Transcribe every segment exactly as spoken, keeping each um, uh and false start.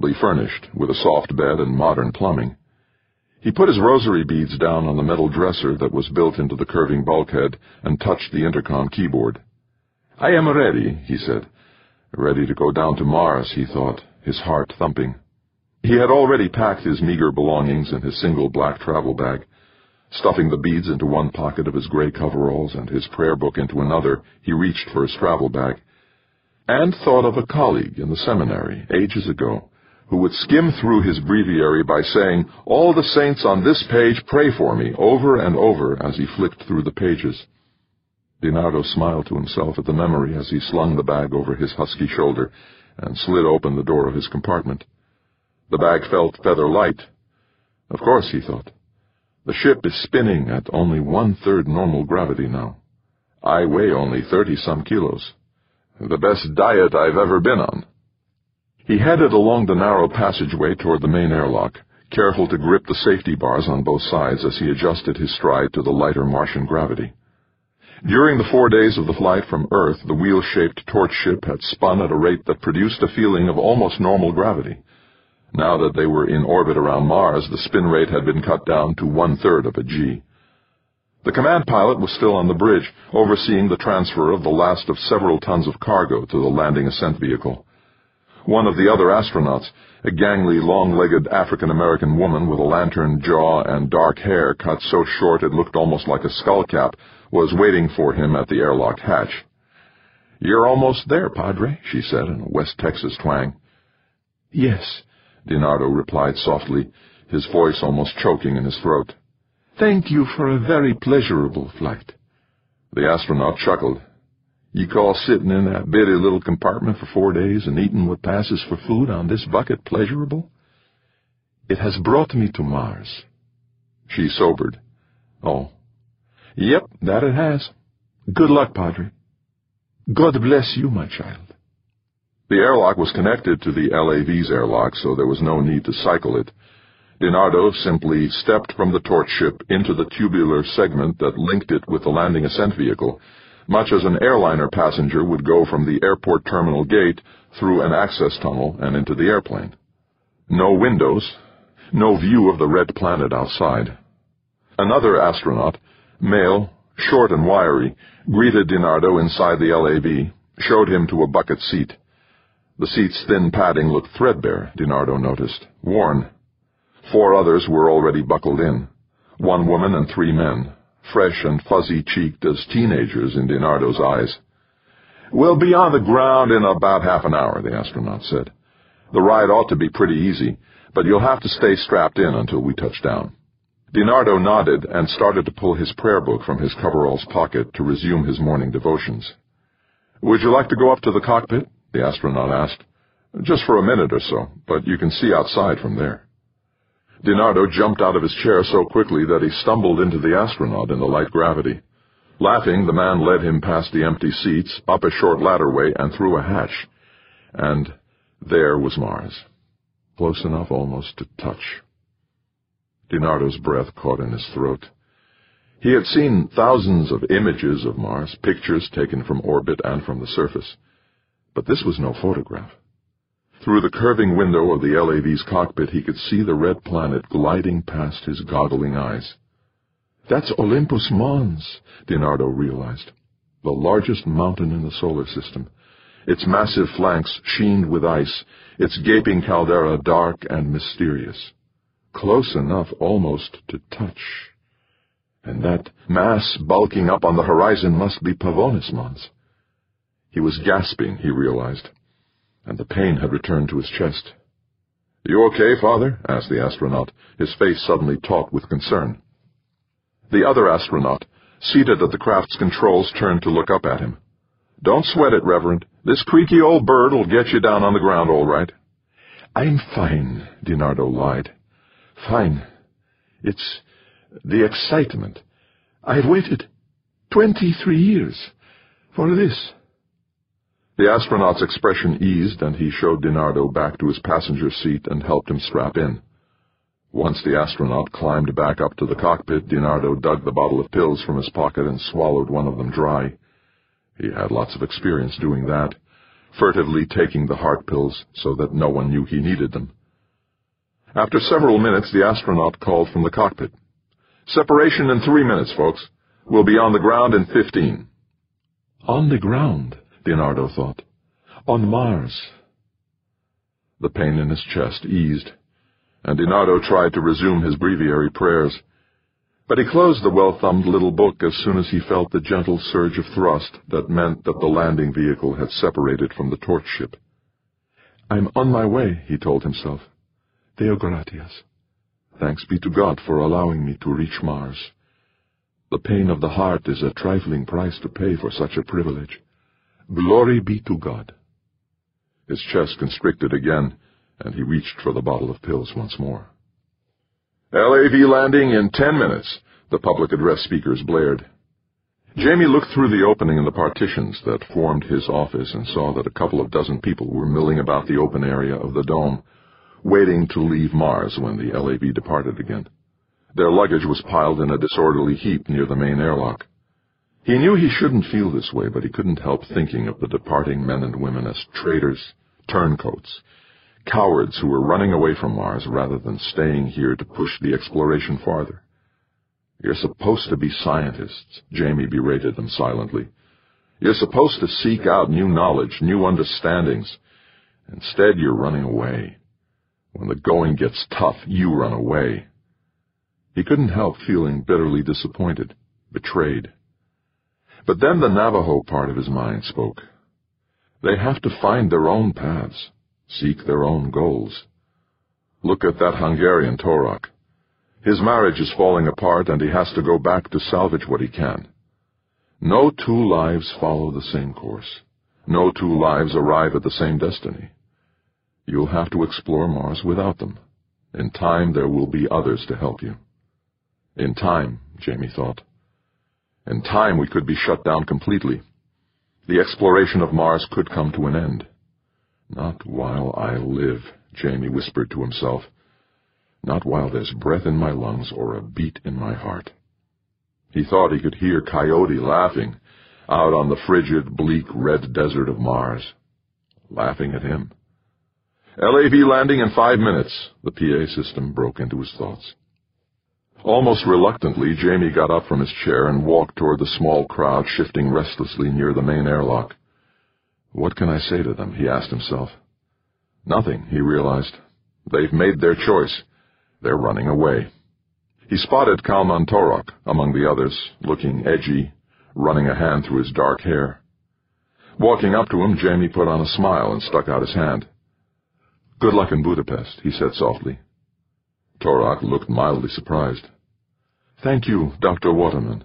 furnished, with a soft bed and modern plumbing. He put his rosary beads down on the metal dresser that was built into the curving bulkhead and touched the intercom keyboard. "I am ready," he said. Ready to go down to Mars, he thought, his heart thumping. He had already packed his meager belongings in his single black travel bag. Stuffing the beads into one pocket of his gray coveralls and his prayer book into another, he reached for his travel bag, and thought of a colleague in the seminary, ages ago, who would skim through his breviary by saying, "All the saints on this page pray for me," over and over as he flicked through the pages. DiNardo smiled to himself at the memory as he slung the bag over his husky shoulder and slid open the door of his compartment. The bag felt feather light. Of course, he thought. The ship is spinning at only one-third normal gravity now. I weigh only thirty-some kilos. The best diet I've ever been on. He headed along the narrow passageway toward the main airlock, careful to grip the safety bars on both sides as he adjusted his stride to the lighter Martian gravity. During the four days of the flight from Earth, the wheel-shaped torch ship had spun at a rate that produced a feeling of almost normal gravity. Now that they were in orbit around Mars, the spin rate had been cut down to one-third of a G. The command pilot was still on the bridge, overseeing the transfer of the last of several tons of cargo to the landing ascent vehicle. One of the other astronauts, a gangly, long-legged African-American woman with a lantern jaw and dark hair cut so short it looked almost like a skullcap, was waiting for him at the airlock hatch. "You're almost there, Padre," she said in a West Texas twang. "Yes," DiNardo replied softly, his voice almost choking in his throat. "Thank you for a very pleasurable flight." The astronaut chuckled. "You call sitting in that bitty little compartment for four days and eating what passes for food on this bucket pleasurable? It has brought me to Mars." She sobered. "Oh. Yep, that it has. Good luck, Padre." "God bless you, my child." The airlock was connected to the L A V's airlock, so there was no need to cycle it. DiNardo simply stepped from the torch ship into the tubular segment that linked it with the landing ascent vehicle, much as an airliner passenger would go from the airport terminal gate through an access tunnel and into the airplane. No windows, no view of the red planet outside. Another astronaut, male, short and wiry, greeted DiNardo inside the L A V, showed him to a bucket seat. The seat's thin padding looked threadbare, DiNardo noticed, worn. Four others were already buckled in, one woman and three men, fresh and fuzzy-cheeked as teenagers in DiNardo's eyes. "We'll be on the ground in about half an hour," the astronaut said. "The ride ought to be pretty easy, but you'll have to stay strapped in until we touch down." DiNardo nodded and started to pull his prayer book from his coveralls pocket to resume his morning devotions. "Would you like to go up to the cockpit?" the astronaut asked. "Just for a minute or so, but you can see outside from there." DiNardo jumped out of his chair so quickly that he stumbled into the astronaut in the light gravity. Laughing, the man led him past the empty seats, up a short ladderway, and through a hatch. And there was Mars, close enough almost to touch. DiNardo's breath caught in his throat. He had seen thousands of images of Mars, pictures taken from orbit and from the surface. But this was no photograph. Through the curving window of the L A V's cockpit, he could see the red planet gliding past his goggling eyes. "That's Olympus Mons," DiNardo realized, the largest mountain in the solar system, its massive flanks sheened with ice, its gaping caldera dark and mysterious. Close enough almost to touch. And that mass bulking up on the horizon must be Pavonis Mons. He was gasping, he realized, and the pain had returned to his chest. "You okay, Father?" asked the astronaut, his face suddenly taut with concern. The other astronaut, seated at the craft's controls, turned to look up at him. "Don't sweat it, Reverend. This creaky old bird will get you down on the ground all right." "I'm fine," DiNardo lied. "Fine. It's the excitement. I've waited twenty-three years for this." The astronaut's expression eased, and he showed DiNardo back to his passenger seat and helped him strap in. Once the astronaut climbed back up to the cockpit, DiNardo dug the bottle of pills from his pocket and swallowed one of them dry. He had lots of experience doing that. furtively taking the heart pills so that no one knew he needed them. After several minutes, the astronaut called from the cockpit. "Separation in three minutes, folks. We'll be on the ground in fifteen. On the ground, Leonardo thought. On Mars. The pain in his chest eased, and Leonardo tried to resume his breviary prayers. But he closed the well-thumbed little book as soon as he felt the gentle surge of thrust that meant that the landing vehicle had separated from the torch ship. "I'm on my way," he told himself. "Deo gratias. Thanks be to God for allowing me to reach Mars. The pain of the heart is a trifling price to pay for such a privilege. Glory be to God." His chest constricted again, and he reached for the bottle of pills once more. "L A V landing in ten minutes, the public address speakers blared. Jamie looked through the opening in the partitions that formed his office and saw that a couple of dozen people were milling about the open area of the dome, waiting to leave Mars when the L A V departed again. Their luggage was piled in a disorderly heap near the main airlock. He knew he shouldn't feel this way, but he couldn't help thinking of the departing men and women as traitors, turncoats, cowards who were running away from Mars rather than staying here to push the exploration farther. "You're supposed to be scientists," Jamie berated them silently. "You're supposed to seek out new knowledge, new understandings. Instead, you're running away. When the going gets tough, you run away." He couldn't help feeling bitterly disappointed, betrayed. But then the Navajo part of his mind spoke. They have to find their own paths, seek their own goals. Look at that Hungarian Torak. His marriage is falling apart, and he has to go back to salvage what he can. No two lives follow the same course. No two lives arrive at the same destiny. You'll have to explore Mars without them. In time, there will be others to help you. In time, Jamie thought. In time, we could be shut down completely. The exploration of Mars could come to an end. Not while I live, Jamie whispered to himself. Not while there's breath in my lungs or a beat in my heart. He thought he could hear Coyote laughing out on the frigid, bleak, red desert of Mars. Laughing at him. L A V landing in five minutes, the P A system broke into his thoughts. Almost reluctantly, Jamie got up from his chair and walked toward the small crowd shifting restlessly near the main airlock. What can I say to them, he asked himself. Nothing, he realized. They've made their choice. They're running away. He spotted Kalman Torak among the others, looking edgy, running a hand through his dark hair. Walking up to him, Jamie put on a smile and stuck out his hand. "Good luck in Budapest," he said softly. Torak looked mildly surprised. "Thank you, Doctor Waterman.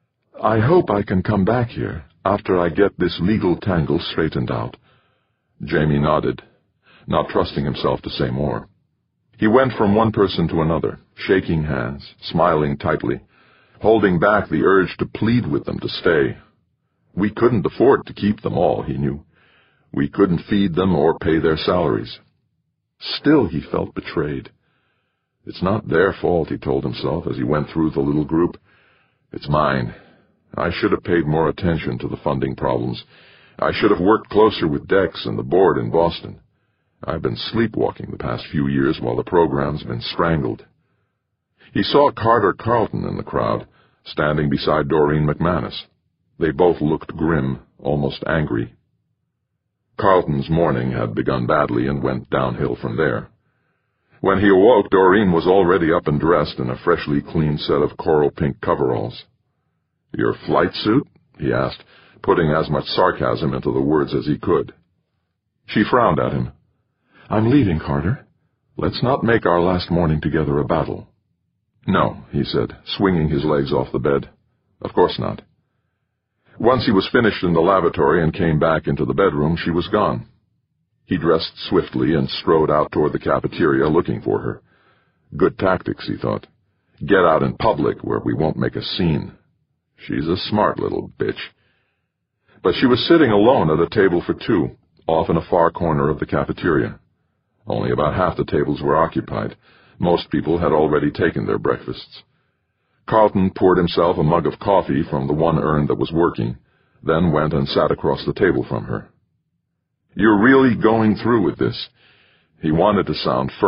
I hope I can come back here after I get this legal tangle straightened out." Jamie nodded, not trusting himself to say more. He went from one person to another, shaking hands, smiling tightly, holding back the urge to plead with them to stay. We couldn't afford to keep them all, he knew. We couldn't feed them or pay their salaries. Still, he felt betrayed. It's not their fault, he told himself as he went through the little group. It's mine. I should have paid more attention to the funding problems. I should have worked closer with Dex and the board in Boston. I've been sleepwalking the past few years while the program's been strangled. He saw Carter Carlton in the crowd, standing beside Doreen McManus. They both looked grim, almost angry. Carlton's morning had begun badly and went downhill from there. When he awoke, Doreen was already up and dressed in a freshly cleaned set of coral pink coveralls. "Your flight suit?" he asked, putting as much sarcasm into the words as he could. She frowned at him. "I'm leaving, Carter. Let's not make our last morning together a battle." "No," he said, swinging his legs off the bed. "Of course not." Once he was finished in the lavatory and came back into the bedroom, she was gone. He dressed swiftly and strode out toward the cafeteria looking for her. Good tactics, he thought. Get out in public where we won't make a scene. She's a smart little bitch. But she was sitting alone at a table for two, off in a far corner of the cafeteria. Only about half the tables were occupied. Most people had already taken their breakfasts. Carlton poured himself a mug of coffee from the one urn that was working, then went and sat across the table from her. You're really going through with this?" He wanted to sound firm.